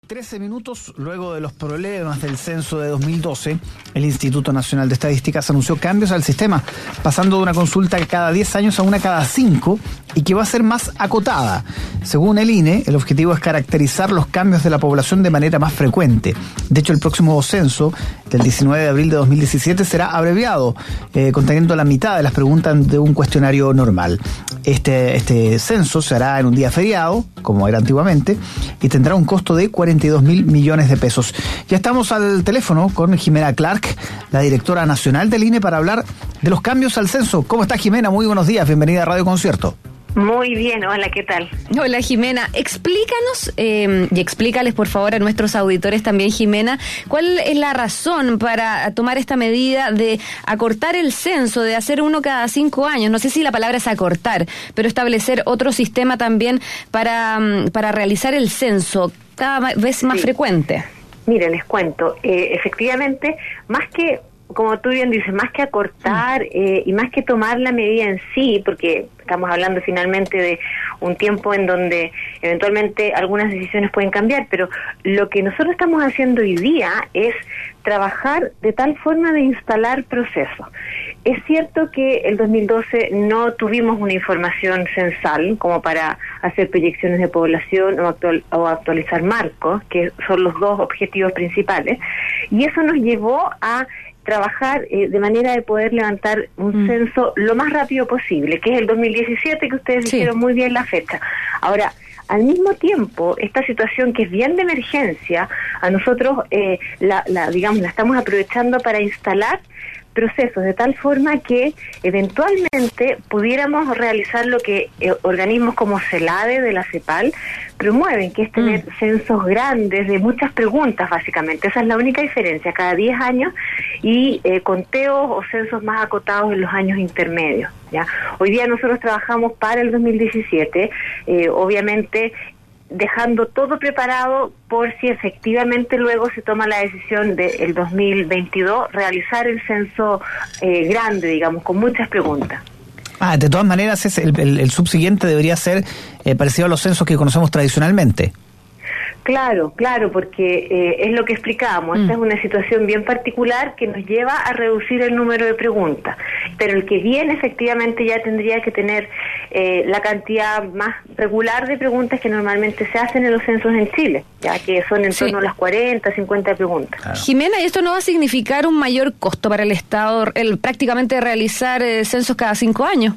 13 minutos luego de los problemas del censo de 2012, el Instituto Nacional de Estadísticas anunció cambios al sistema, pasando de una consulta cada 10 años a una cada 5 y que va a ser más acotada. Según el INE, el objetivo es caracterizar los cambios de la población de manera más frecuente. De hecho, el próximo censo del 19 de abril de 2017 será abreviado, conteniendo la mitad de las preguntas de un cuestionario normal. Este censo se hará en un día feriado, como era antiguamente, y tendrá un costo de 42.000 millones de pesos. Ya estamos al teléfono con Jimena Clark, la directora nacional del INE, para hablar de los cambios al censo. ¿Cómo está, Jimena? Muy buenos días, bienvenida a Radio Concierto. Muy bien, hola, ¿qué tal? Hola, Jimena. Explícanos y explícales, por favor, a nuestros auditores también, Jimena, cuál es la razón para tomar esta medida de acortar el censo, de hacer uno cada 5 años. No sé si la palabra es acortar, pero establecer otro sistema también para realizar el censo cada vez más frecuente. Mire, les cuento, efectivamente, más que, como tú bien dices, más que acortar y más que tomar la medida en sí, porque estamos hablando finalmente de un tiempo en donde eventualmente algunas decisiones pueden cambiar, pero lo que nosotros estamos haciendo hoy día es trabajar de tal forma de instalar procesos. Es cierto que el 2012 no tuvimos una información censal como para hacer proyecciones de población o actualizar marcos, que son los dos objetivos principales, y eso nos llevó a trabajar de manera de poder levantar un censo lo más rápido posible, que es el 2017, que ustedes dijeron muy bien la fecha. Ahora, al mismo tiempo, esta situación que es bien de emergencia, a nosotros la estamos aprovechando para instalar procesos de tal forma que eventualmente pudiéramos realizar lo que organismos como CELADE de la CEPAL promueven, que es tener censos grandes de muchas preguntas, básicamente. Esa es la única diferencia, cada 10 años, y conteos o censos más acotados en los años intermedios, ¿ya? Hoy día nosotros trabajamos para el 2017, obviamente dejando todo preparado por si efectivamente luego se toma la decisión del 2022 realizar el censo grande, digamos, con muchas preguntas. De todas maneras, el subsiguiente debería ser parecido a los censos que conocemos tradicionalmente. Claro, porque es lo que explicábamos. Esta es una situación bien particular que nos lleva a reducir el número de preguntas, pero el que viene efectivamente ya tendría que tener la cantidad más regular de preguntas que normalmente se hacen en los censos en Chile, ya que son en torno a las 40, 50 preguntas. Claro. Jimena, ¿y esto no va a significar un mayor costo para el Estado, prácticamente realizar censos cada 5 años?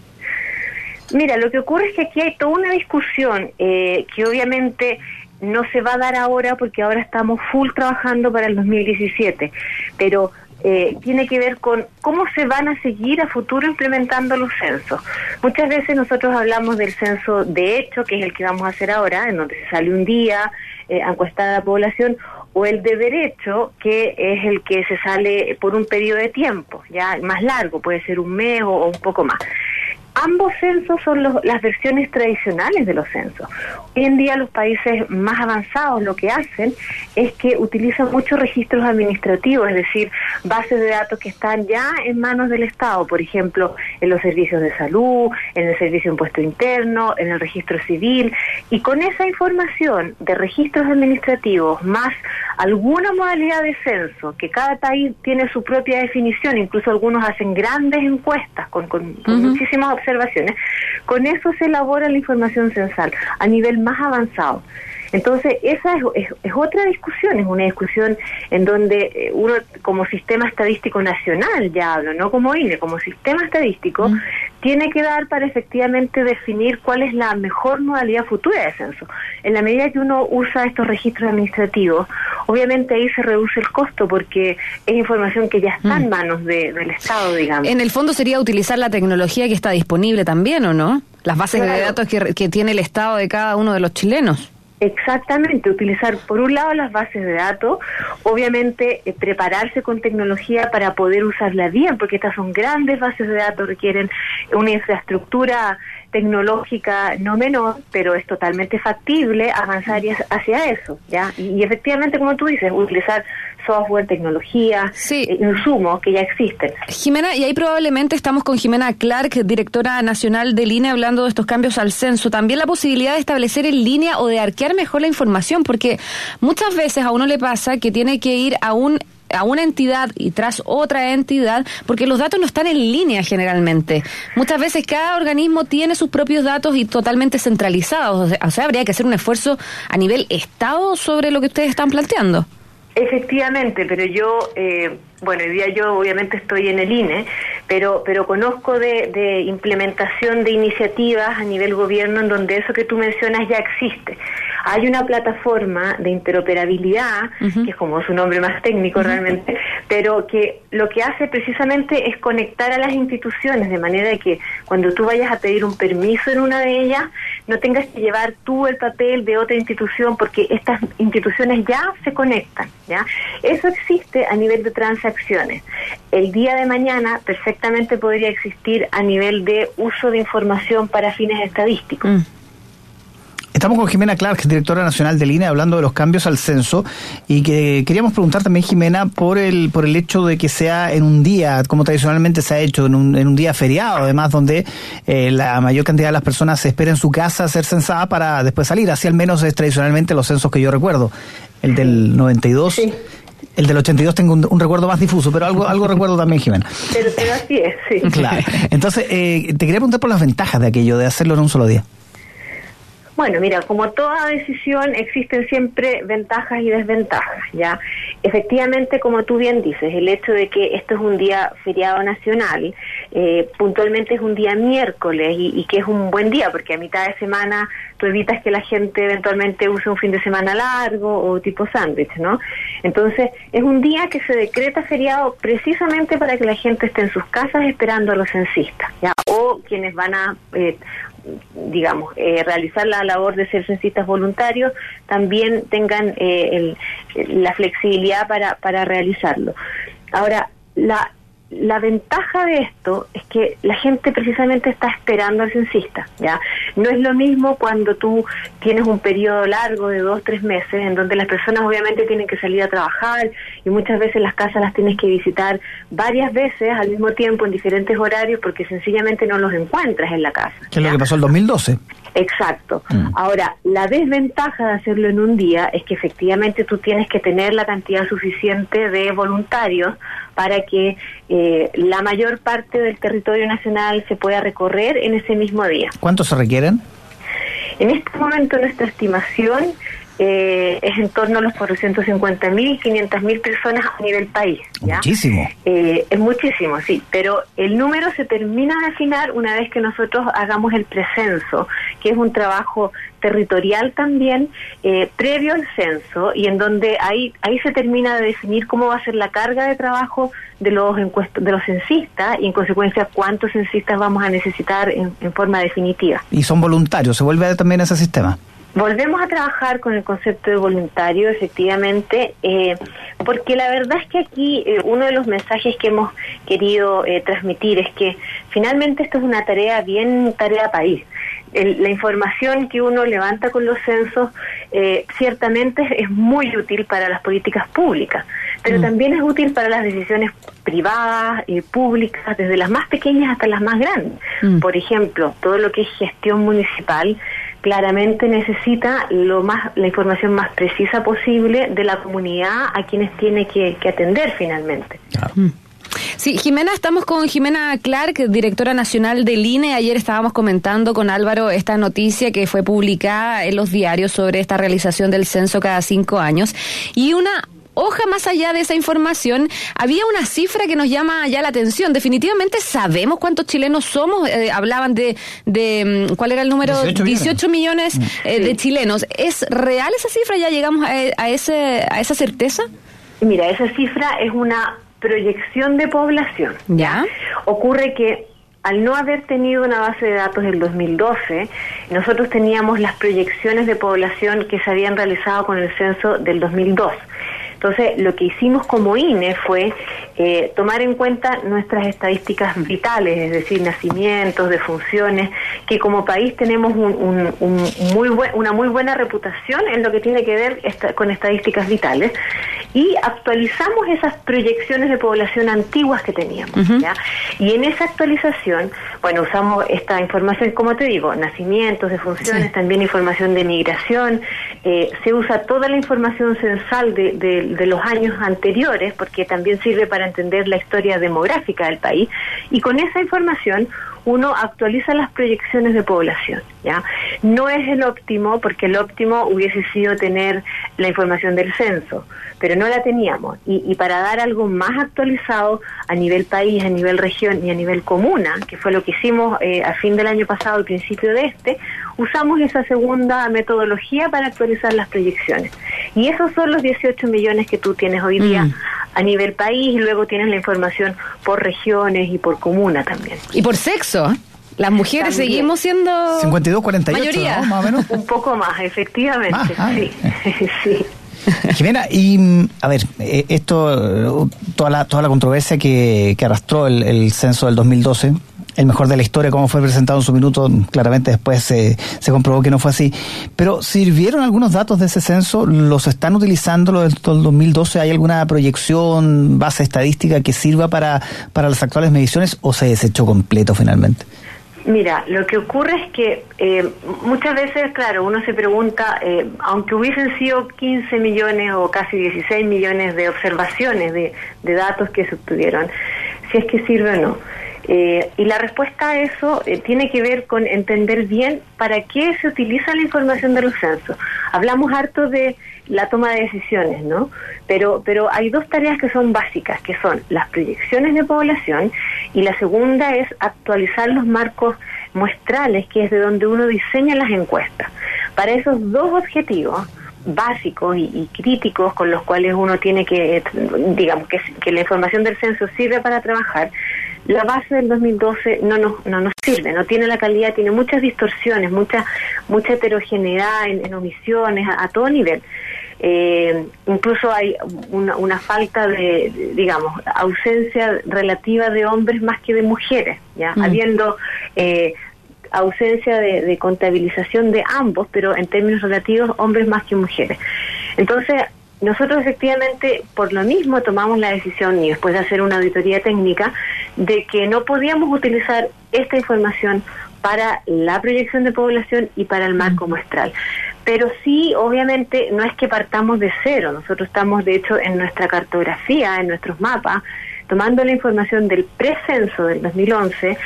Mira, lo que ocurre es que aquí hay toda una discusión que obviamente no se va a dar ahora porque ahora estamos full trabajando para el 2017, pero tiene que ver con cómo se van a seguir a futuro implementando los censos. Muchas veces nosotros hablamos del censo de hecho, que es el que vamos a hacer ahora, en donde se sale un día a encuestar a la población, o el de derecho, que es el que se sale por un periodo de tiempo, ya más largo, puede ser un mes o un poco más. Ambos censos son las versiones tradicionales de los censos. Hoy en día los países más avanzados lo que hacen es que utilizan muchos registros administrativos, es decir, bases de datos que están ya en manos del Estado, por ejemplo, en los servicios de salud, en el servicio de impuesto interno, en el registro civil, y con esa información de registros administrativos más alguna modalidad de censo, que cada país tiene su propia definición, incluso algunos hacen grandes encuestas con muchísimas observaciones, con eso se elabora la información censal a nivel más avanzado. Entonces, esa es otra discusión, es una discusión en donde uno como sistema estadístico nacional, ya hablo, no como INE, como sistema estadístico, tiene que dar para efectivamente definir cuál es la mejor modalidad futura de censo. En la medida que uno usa estos registros administrativos, obviamente ahí se reduce el costo porque es información que ya está en manos del Estado, digamos. En el fondo sería utilizar la tecnología que está disponible también, ¿o no? Las bases de datos que tiene el Estado de cada uno de los chilenos. Exactamente, utilizar por un lado las bases de datos, obviamente prepararse con tecnología para poder usarla bien, porque estas son grandes bases de datos, requieren una infraestructura tecnológica no menor, pero es totalmente factible avanzar hacia eso, ¿ya? Y efectivamente, como tú dices, utilizar software, tecnología, insumos que ya existen. Jimena, y ahí probablemente estamos con Jimena Clark, directora nacional del INE, hablando de estos cambios al censo. También la posibilidad de establecer en línea o de arquear mejor la información, porque muchas veces a uno le pasa que tiene que ir a una entidad y tras otra entidad, porque los datos no están en línea generalmente. Muchas veces cada organismo tiene sus propios datos y totalmente centralizados. O sea, habría que hacer un esfuerzo a nivel Estado sobre lo que ustedes están planteando. Efectivamente, pero yo, hoy día yo obviamente estoy en el INE, pero conozco de implementación de iniciativas a nivel gobierno en donde eso que tú mencionas ya existe. Hay una plataforma de interoperabilidad, que es como su nombre más técnico realmente, pero que lo que hace precisamente es conectar a las instituciones, de manera de que cuando tú vayas a pedir un permiso en una de ellas, no tengas que llevar tú el papel de otra institución, porque estas instituciones ya se conectan, ¿ya? Eso existe a nivel de transacciones. El día de mañana perfectamente podría existir a nivel de uso de información para fines estadísticos. Estamos con Jimena Clark, directora nacional del INE, hablando de los cambios al censo, y que queríamos preguntar también, Jimena, por el hecho de que sea en un día, como tradicionalmente se ha hecho, en un día feriado, además, donde la mayor cantidad de las personas se espera en su casa a ser censada para después salir. Así al menos es tradicionalmente los censos que yo recuerdo. El del 92... Sí. El del 82 tengo un recuerdo más difuso, pero algo recuerdo también, Jimena. Pero así es, sí. Claro. Entonces, te quería preguntar por las ventajas de aquello, de hacerlo en un solo día. Bueno, mira, como toda decisión existen siempre ventajas y desventajas, ¿ya? Efectivamente, como tú bien dices, el hecho de que esto es un día feriado nacional, puntualmente es un día miércoles y que es un buen día, porque a mitad de semana tú evitas que la gente eventualmente use un fin de semana largo o tipo sándwich, ¿no? Entonces, es un día que se decreta feriado precisamente para que la gente esté en sus casas esperando a los censistas, ¿ya? O quienes van a... realizar la labor de ser censistas voluntarios, también tengan la flexibilidad para realizarlo. Ahora, la ventaja de esto es que la gente precisamente está esperando al censista, ¿ya? No es lo mismo cuando tú tienes un periodo largo de 2-3 meses, en donde las personas obviamente tienen que salir a trabajar y muchas veces las casas las tienes que visitar varias veces al mismo tiempo en diferentes horarios porque sencillamente no los encuentras en la casa. ¿Qué es lo que pasó el 2012? Exacto. Ahora, la desventaja de hacerlo en un día es que efectivamente tú tienes que tener la cantidad suficiente de voluntarios para que la mayor parte del territorio nacional se pueda recorrer en ese mismo día. ¿Cuántos se requieren? En este momento nuestra estimación es en torno a los 450.000, 500.000 personas a nivel país, ¿ya? Muchísimo. Es muchísimo, sí, pero el número se termina de afinar una vez que nosotros hagamos el precenso, que es un trabajo territorial también, previo al censo, y en donde ahí se termina de definir cómo va a ser la carga de trabajo de los censistas y en consecuencia cuántos censistas vamos a necesitar en forma definitiva. ¿Y son voluntarios? ¿Se vuelve también a ese sistema? Volvemos a trabajar con el concepto de voluntario, efectivamente, porque la verdad es que aquí uno de los mensajes que hemos querido transmitir es que finalmente esto es una tarea país. La información que uno levanta con los censos ciertamente es muy útil para las políticas públicas, pero también es útil para las decisiones privadas, públicas, desde las más pequeñas hasta las más grandes. Por ejemplo, todo lo que es gestión municipal claramente necesita la información más precisa posible de la comunidad a quienes tiene que atender finalmente. Claro. Sí, Jimena, estamos con Jimena Clark, directora nacional del INE. Ayer estábamos comentando con Álvaro esta noticia que fue publicada en los diarios sobre esta realización del censo cada 5 años. Y una hoja más allá de esa información, había una cifra que nos llama ya la atención. Definitivamente sabemos cuántos chilenos somos. Hablaban de ¿cuál era el número? 18 millones de chilenos. ¿Es real esa cifra? ¿Ya llegamos a esa certeza? Mira, esa cifra es una proyección de población. ¿Ya? Ocurre que al no haber tenido una base de datos del 2012, nosotros teníamos las proyecciones de población que se habían realizado con el censo del 2002. Entonces, lo que hicimos como INE fue tomar en cuenta nuestras estadísticas vitales, es decir, nacimientos, defunciones, que como país tenemos una muy buena reputación en lo que tiene que ver con estadísticas vitales, y actualizamos esas proyecciones de población antiguas que teníamos, ¿ya? Y en esa actualización, bueno, usamos esta información, como te digo, nacimientos, defunciones, también información de migración, se usa toda la información censal de los años anteriores, porque también sirve para entender la historia demográfica del país, y con esa información uno actualiza las proyecciones de población, ¿ya? No es el óptimo, porque el óptimo hubiese sido tener la información del censo, pero no la teníamos. Y para dar algo más actualizado a nivel país, a nivel región y a nivel comuna, que fue lo que hicimos a fin del año pasado, al principio de usamos esa segunda metodología para actualizar las proyecciones. Y esos son los 18 millones que tú tienes hoy día a nivel país, y luego tienes la información por regiones y por comuna también. Y por sexo. Las mujeres también seguimos siendo 52-48, mayoría, ¿no? Más o menos. Un poco más, efectivamente. Sí. Sí. Jimena, y a ver, esto, toda la controversia que arrastró el censo del 2012, el mejor de la historia, como fue presentado en su minuto, claramente después se comprobó que no fue así. Pero ¿sirvieron algunos datos de ese censo? ¿Los están utilizando los del 2012? ¿Hay alguna proyección, base estadística que sirva para las actuales mediciones, o se desechó completo finalmente? Mira, lo que ocurre es que muchas veces, claro, uno se pregunta, aunque hubiesen sido 15 millones o casi 16 millones de observaciones de datos que se obtuvieron, si es que sirve o no. Y la respuesta a eso tiene que ver con entender bien para qué se utiliza la información de los censos. Hablamos harto de la toma de decisiones, ¿no? Pero hay dos tareas que son básicas, que son las proyecciones de población, y la segunda es actualizar los marcos muestrales, que es de donde uno diseña las encuestas. Para esos dos objetivos básicos y críticos con los cuales uno tiene que, digamos, que la información del censo sirve para trabajar, la base del 2012 no nos sirve, no tiene la calidad, tiene muchas distorsiones, mucha heterogeneidad en omisiones a todo nivel. Incluso hay una falta de, digamos, ausencia relativa de hombres más que de mujeres, ya habiendo ausencia de contabilización de ambos, pero en términos relativos hombres más que mujeres. Entonces, nosotros efectivamente por lo mismo tomamos la decisión, y después de hacer una auditoría técnica, de que no podíamos utilizar esta información para la proyección de población y para el marco muestral. Pero sí, obviamente, no es que partamos de cero. Nosotros estamos, de hecho, en nuestra cartografía, en nuestros mapas, tomando la información del precenso del 2011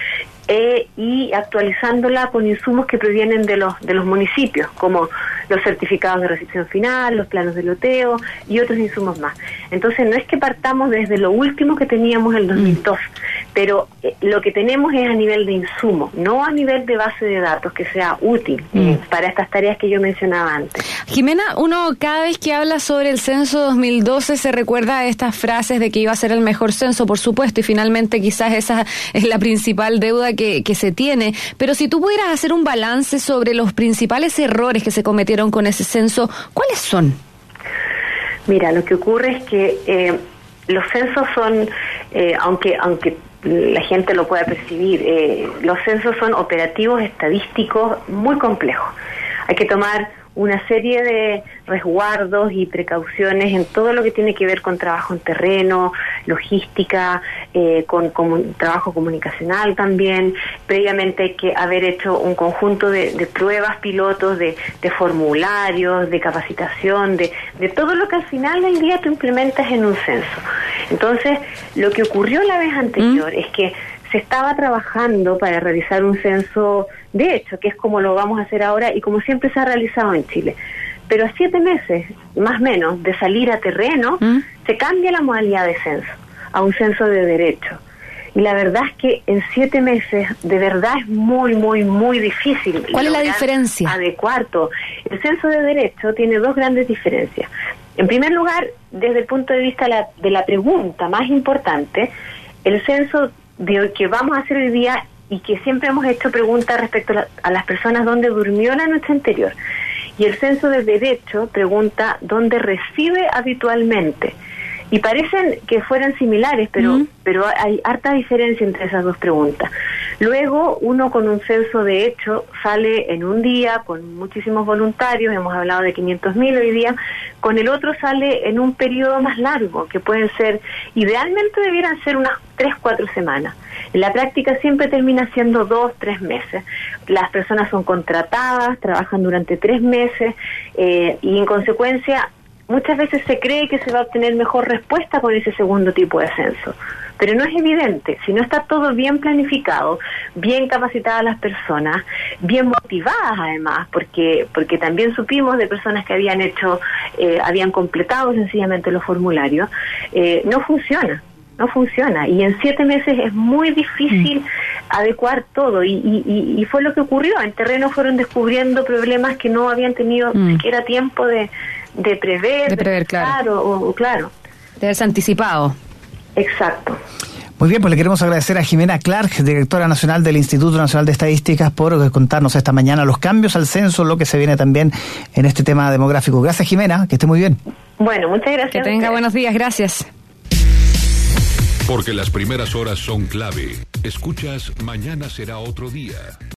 y actualizándola con insumos que provienen de los municipios, como los certificados de recepción final, los planos de loteo y otros insumos más. Entonces, no es que partamos desde lo último que teníamos en el 2002, pero lo que tenemos es a nivel de insumo, no a nivel de base de datos que sea útil para estas tareas que yo mencionaba antes. Jimena, uno cada vez que habla sobre el censo 2012 se recuerda a estas frases de que iba a ser el mejor censo, por supuesto, y finalmente quizás esa es la principal deuda que se tiene. Pero si tú pudieras hacer un balance sobre los principales errores que se cometieron con ese censo, ¿cuáles son? Mira, lo que ocurre es que los censos son, aunque la gente lo pueda percibir, los censos son operativos estadísticos muy complejos. Hay que tomar una serie de resguardos y precauciones en todo lo que tiene que ver con trabajo en terreno, logística, con trabajo comunicacional también. Previamente hay que haber hecho un conjunto de pruebas pilotos, de formularios, de capacitación, de todo lo que al final del día tú implementas en un censo. Entonces, lo que ocurrió la vez anterior es que se estaba trabajando para realizar un censo de hecho, que es como lo vamos a hacer ahora y como siempre se ha realizado en Chile. Pero a 7 meses, más o menos, de salir a terreno, se cambia la modalidad de censo a un censo de derecho. Y la verdad es que en 7 meses, de verdad es muy, muy, muy difícil. ¿Cuál es la diferencia? Adecuar todo. El censo de derecho tiene dos grandes diferencias. En primer lugar, desde el punto de vista de la pregunta más importante, el censo de que vamos a hacer hoy día y que siempre hemos hecho preguntas respecto a las personas dónde durmió la noche anterior. Y el censo de derecho pregunta dónde recibe habitualmente. Y parecen que fueran similares, pero hay harta diferencia entre esas dos preguntas. Luego, uno con un censo de hecho sale en un día con muchísimos voluntarios, hemos hablado de 500.000 hoy día, con el otro sale en un periodo más largo, que pueden ser, idealmente debieran ser unas 3-4 semanas. En la práctica siempre termina siendo 2-3 meses. Las personas son contratadas, trabajan durante 3 meses y en consecuencia muchas veces se cree que se va a obtener mejor respuesta con ese segundo tipo de censo. Pero no es evidente. Si no está todo bien planificado, bien capacitadas las personas, bien motivadas además, porque también supimos de personas que habían habían completado sencillamente los formularios, no funciona. Y en 7 meses es muy difícil adecuar todo. Y fue lo que ocurrió. En terreno fueron descubriendo problemas que no habían tenido siquiera tiempo de prever. De prever, claro. Claro. De haberse anticipado. Exacto. Muy bien, pues le queremos agradecer a Jimena Clark, directora nacional del Instituto Nacional de Estadísticas, por contarnos esta mañana los cambios al censo, lo que se viene también en este tema demográfico. Gracias, Jimena, que esté muy bien. Bueno, muchas gracias. Que tenga buenos días, gracias. Porque las primeras horas son clave. Escuchas Mañana será otro día.